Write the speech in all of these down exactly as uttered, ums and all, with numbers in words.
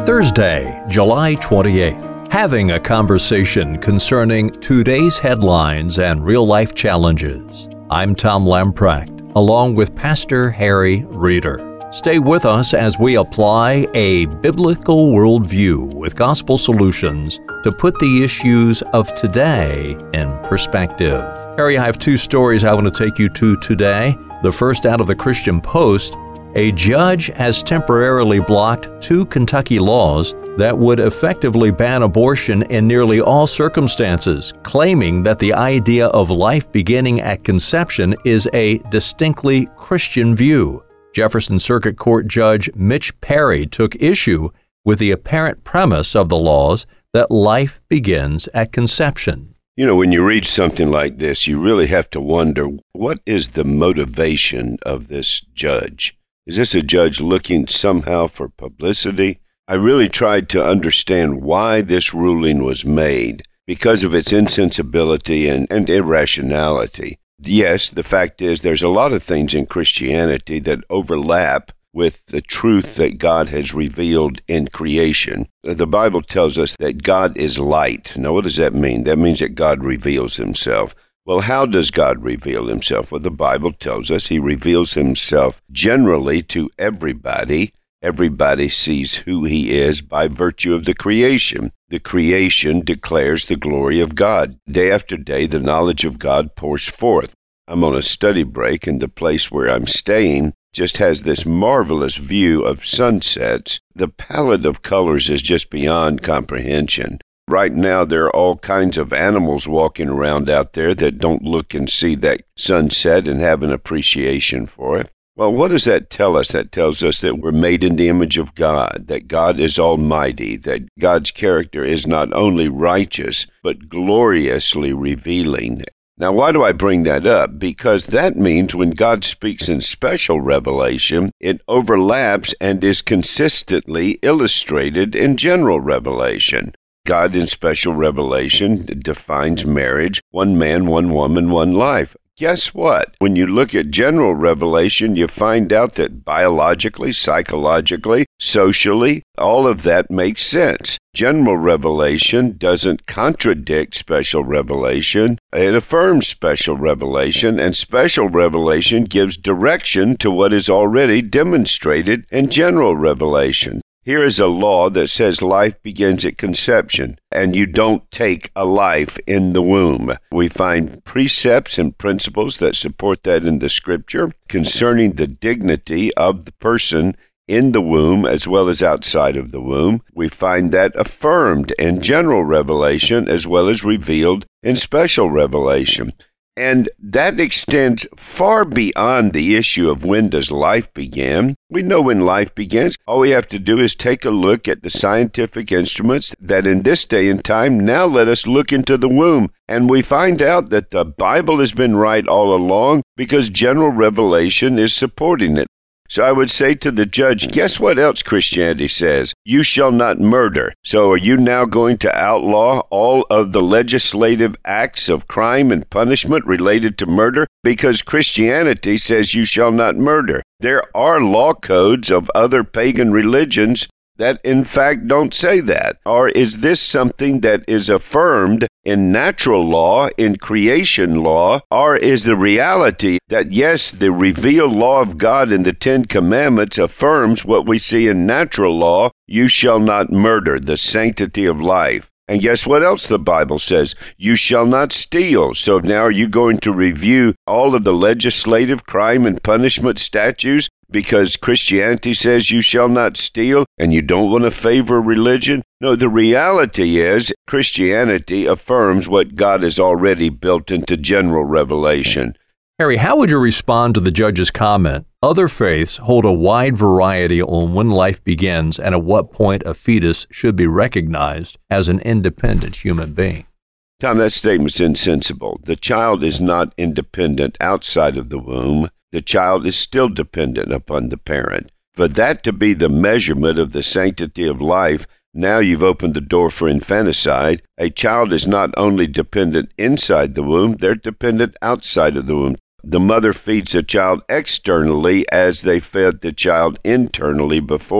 Thursday, July twenty-eighth, having a conversation concerning today's headlines and real-life challenges. I'm Tom Lamprecht, along with Pastor Harry Reeder. Stay with us as we apply a biblical worldview with gospel solutions to put the issues of today in perspective. Harry, I have two stories I want to take you to today. The first out of the Christian Post: a judge has temporarily blocked two Kentucky laws that would effectively ban abortion in nearly all circumstances, claiming that the idea of life beginning at conception is a distinctly Christian view. Jefferson Circuit Court Judge Mitch Perry took issue with the apparent premise of the laws that life begins at conception. You know, when you read something like this, you really have to wonder, what is the motivation of this judge? Is this a judge looking somehow for publicity? I really tried to understand why this ruling was made because of its insensibility and, and irrationality. Yes, the fact is there's a lot of things in Christianity that overlap with the truth that God has revealed in creation. The Bible tells us that God is light. Now, what does that mean? That means that God reveals himself. Well, how does God reveal himself? Well, the Bible tells us he reveals himself generally to everybody. Everybody sees who he is by virtue of the creation. The creation declares the glory of God. Day after day, the knowledge of God pours forth. I'm on a study break, and the place where I'm staying just has this marvelous view of sunsets. The palette of colors is just beyond comprehension. Right now, there are all kinds of animals walking around out there that don't look and see that sunset and have an appreciation for it. Well, what does that tell us? That tells us that we're made in the image of God, that God is almighty, that God's character is not only righteous, but gloriously revealing. Now, why do I bring that up? Because that means when God speaks in special revelation, it overlaps and is consistently illustrated in general revelation. God in special revelation defines marriage, one man, one woman, one life. Guess what? When you look at general revelation, you find out that biologically, psychologically, socially, all of that makes sense. General revelation doesn't contradict special revelation. It affirms special revelation, and special revelation gives direction to what is already demonstrated in general revelation. Here is a law that says life begins at conception, and you don't take a life in the womb. We find precepts and principles that support that in the Scripture concerning the dignity of the person in the womb as well as outside of the womb. We find that affirmed in general revelation as well as revealed in special revelation. And that extends far beyond the issue of when does life begin. We know when life begins. All we have to do is take a look at the scientific instruments that in this day and time now let us look into the womb. And we find out that the Bible has been right all along because general revelation is supporting it. So I would say to the judge, guess what else Christianity says? You shall not murder. So are you now going to outlaw all of the legislative acts of crime and punishment related to murder? Because Christianity says you shall not murder. There are law codes of other pagan religions that in fact don't say that? Or is this something that is affirmed in natural law, in creation law? Or is the reality that yes, the revealed law of God in the Ten Commandments affirms what we see in natural law, you shall not murder, the sanctity of life. And guess what else the Bible says? You shall not steal. So now are you going to review all of the legislative crime and punishment statutes because Christianity says you shall not steal and you don't want to favor religion? No, the reality is Christianity affirms what God has already built into general revelation. Harry, how would you respond to the judge's comment? Other faiths hold a wide variety on when life begins and at what point a fetus should be recognized as an independent human being. Tom, that statement's insensible. The child is not independent outside of the womb. The child is still dependent upon the parent. For that to be the measurement of the sanctity of life, now you've opened the door for infanticide. A child is not only dependent inside the womb, they're dependent outside of the womb. The mother feeds the child externally as they fed the child internally before.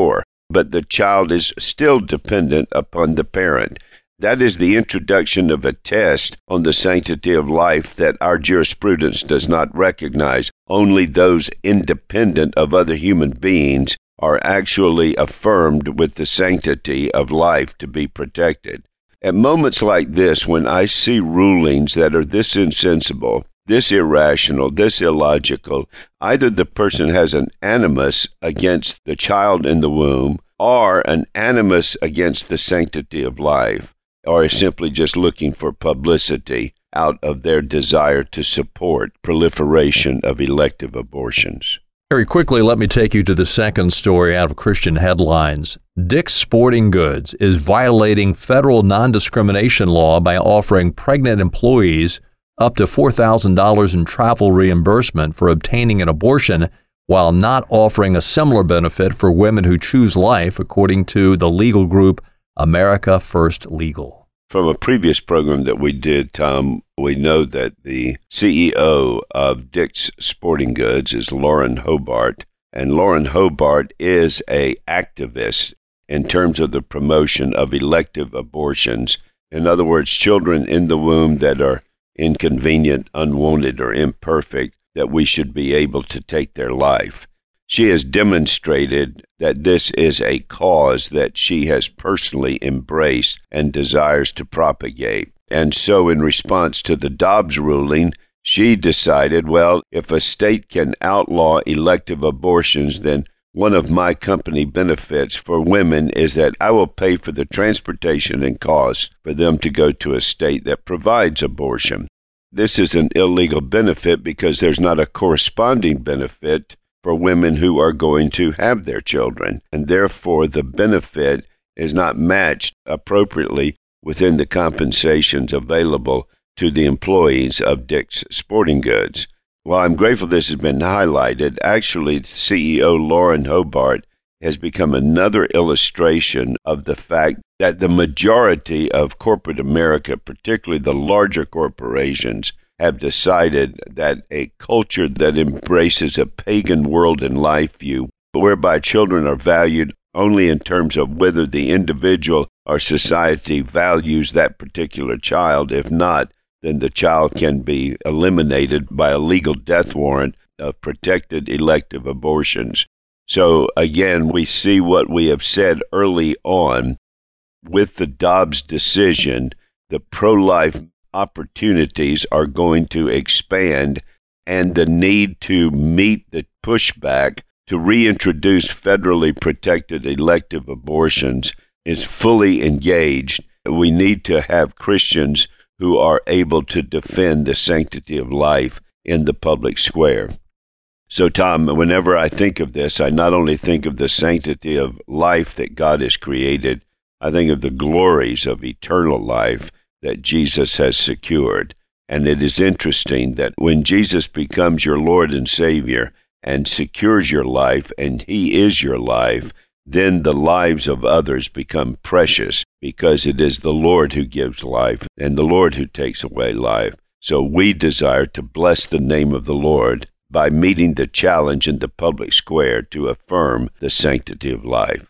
but the child is still dependent upon the parent. That is the introduction of a test on the sanctity of life that our jurisprudence does not recognize. Only those independent of other human beings are actually affirmed with the sanctity of life to be protected. At moments like this, when I see rulings that are this insensible, this irrational, this illogical, either the person has an animus against the child in the womb or an animus against the sanctity of life, or is simply just looking for publicity out of their desire to support proliferation of elective abortions. Very quickly, let me take you to the second story out of Christian Headlines. Dick's Sporting Goods is violating federal non-discrimination law by offering pregnant employees up to four thousand dollars in travel reimbursement for obtaining an abortion, while not offering a similar benefit for women who choose life, according to the legal group America First Legal. From a previous program that we did, Tom, we know that the C E O of Dick's Sporting Goods is Lauren Hobart, and Lauren Hobart is an activist in terms of the promotion of elective abortions. In other words, children in the womb that are inconvenient, unwanted, or imperfect, that we should be able to take their life. She has demonstrated that this is a cause that she has personally embraced and desires to propagate. And so in response to the Dobbs ruling, she decided, well, if a state can outlaw elective abortions, then one of my company benefits for women is that I will pay for the transportation and costs for them to go to a state that provides abortion. This is an illegal benefit because there's not a corresponding benefit for women who are going to have their children, and therefore the benefit is not matched appropriately within the compensations available to the employees of Dick's Sporting Goods. While I'm grateful this has been highlighted, actually C E O Lauren Hobart has become another illustration of the fact that the majority of corporate America, particularly the larger corporations, have decided that a culture that embraces a pagan world and life view, whereby children are valued only in terms of whether the individual or society values that particular child. If not, then the child can be eliminated by a legal death warrant of protected elective abortions. So again, we see what we have said early on with the Dobbs decision. The pro-life opportunities are going to expand, and the need to meet the pushback to reintroduce federally protected elective abortions is fully engaged. We need to have Christians who are able to defend the sanctity of life in the public square. So, Tom, whenever I think of this, I not only think of the sanctity of life that God has created, I think of the glories of eternal life that Jesus has secured. And it is interesting that when Jesus becomes your Lord and Savior and secures your life, and He is your life, then the lives of others become precious, because it is the Lord who gives life and the Lord who takes away life. So we desire to bless the name of the Lord by meeting the challenge in the public square to affirm the sanctity of life.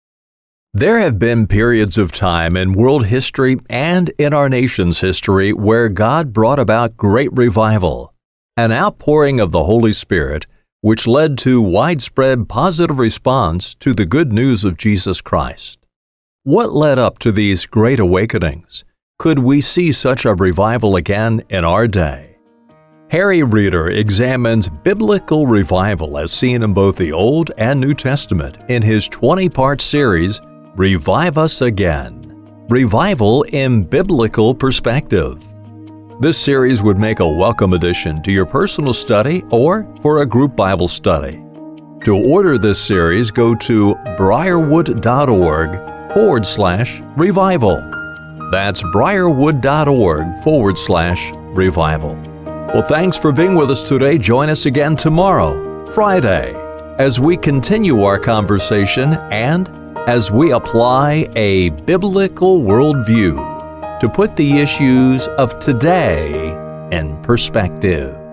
There have been periods of time in world history and in our nation's history where God brought about great revival, an outpouring of the Holy Spirit, which led to widespread positive response to the good news of Jesus Christ. What led up to these great awakenings? Could we see such a revival again in our day? Harry Reeder examines biblical revival as seen in both the Old and New Testament in his twenty-part series, Revive Us Again, Revival in Biblical Perspective. This series would make a welcome addition to your personal study or for a group Bible study. To order this series, go to briarwood.org forward slash revival. That's briarwood.org forward slash revival. Well, thanks for being with us today. Join us again tomorrow, Friday, as we continue our conversation and as we apply a biblical worldview to put the issues of today in perspective.